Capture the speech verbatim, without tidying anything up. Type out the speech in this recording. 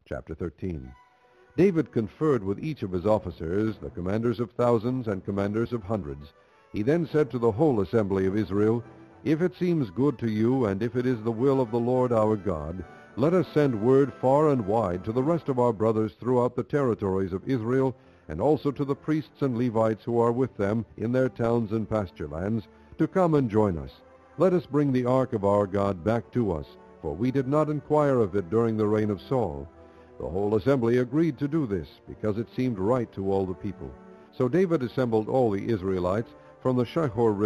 Chapter thirteen. David conferred with each of his officers, the commanders of thousands and commanders of hundreds. He then said to the whole assembly of Israel, "If it seems good to you, and if it is the will of the Lord our God, let us send word far and wide to the rest of our brothers throughout the territories of Israel, and also to the priests and Levites who are with them in their towns and pasture lands, to come and join us. Let us bring the ark of our God back to us, for we did not inquire of it during the reign of Saul." The whole assembly agreed to do this, because it seemed right to all the people. So David assembled all the Israelites from the Shihor River